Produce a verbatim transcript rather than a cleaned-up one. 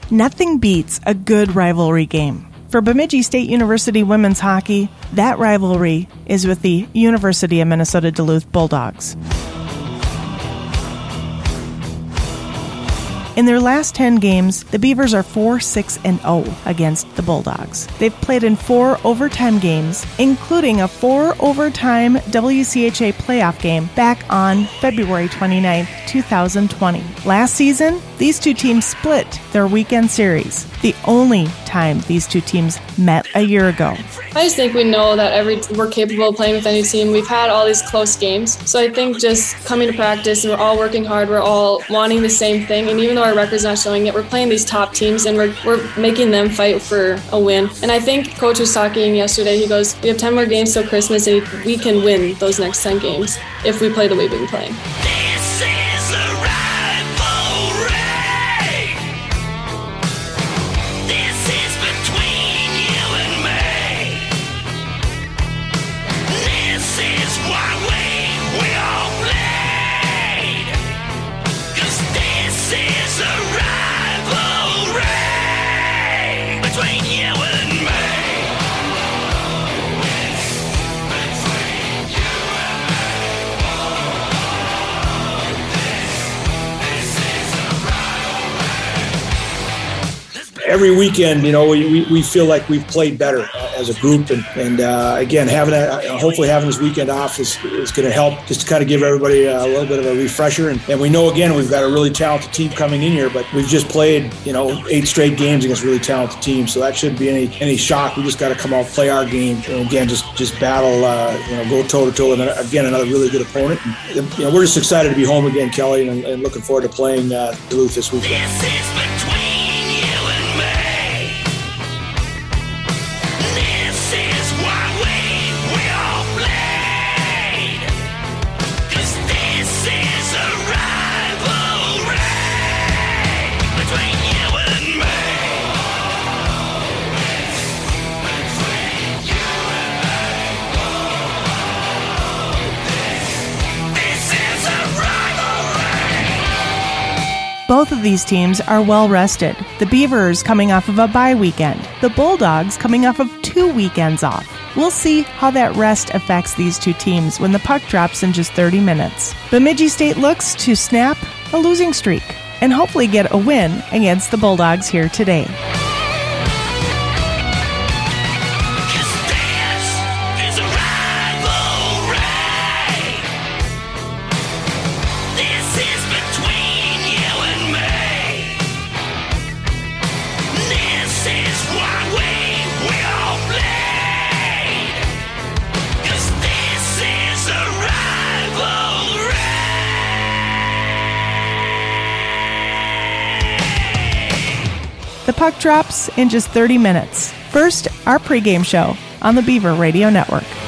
Nothing beats a good rivalry game. For Bemidji State University women's hockey, that rivalry is with the University of Minnesota Duluth Bulldogs. In their last ten games, the Beavers are four six and oh against the Bulldogs. They've played in four overtime games, including a four-overtime W C H A playoff game back on February twenty-ninth, twenty twenty. Last season, these two teams split their weekend series, the only time these two teams met a year ago. I just think we know that every we're capable of playing with any team. We've had all these close games, so I think just coming to practice and we're all working hard, we're all wanting the same thing, and even though our record's not showing it, we're playing these top teams and we're we're making them fight for a win. And I think Coach was talking yesterday, he goes, we have ten more games till Christmas and we can win those next ten games if we play the way we've been playing. This is a rivalry. This is between you and me. This is why we, we all played. 'Cause this is a rivalry between you and me. Every weekend, you know, we, we feel like we've played better uh, as a group. And, and uh, again, having that, uh, hopefully having this weekend off is, is going to help just to kind of give everybody a little bit of a refresher. And, and we know, again, we've got a really talented team coming in here, but we've just played, you know, eight straight games against really talented teams. So that shouldn't be any any shock. We just got to come out, play our game, and again, just, just battle, uh, you know, go toe-to-toe with, again, another really good opponent. And, you know, we're just excited to be home again, Kelly, and, and looking forward to playing uh, Duluth this weekend. This is between you and me. This is why we, we all played. 'Cause this is a rivalry between you and me. Between you and me. This is a rivalry. Both of these teams are well rested. The Beavers coming off of a bye weekend. The Bulldogs coming off of two weekends off. We'll see how that rest affects these two teams when the puck drops in just thirty minutes. Bemidji State looks to snap a losing streak and hopefully get a win against the Bulldogs here today. 'Cause this is a rivalry. This is between you and me. This is why we, we all played. 'Cause this is a rivalry. The puck drops in just thirty minutes. First, our pregame show on the Beaver Radio Network.